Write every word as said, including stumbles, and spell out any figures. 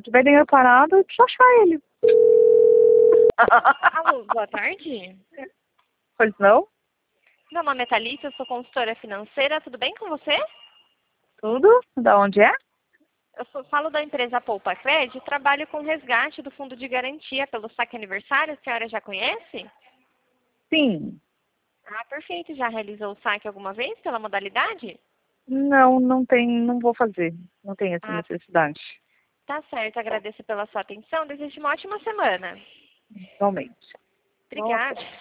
tiver dinheiro parado, eu preciso achar ele. Alô, boa tarde. Pois não? Meu nome é Thalita, eu sou consultora financeira. Tudo bem com você? Tudo? Da onde é? Eu sou- falo da empresa Poupa Cred e trabalho com resgate do fundo de garantia pelo saque aniversário. A senhora já conhece? Sim. Ah, perfeito. Já realizou o saque alguma vez pela modalidade? Não, não tem, não vou fazer. Não tem essa Ah, necessidade. tá certo. Agradeço pela sua atenção. Desejo uma ótima semana. Realmente. Nossa. Obrigada.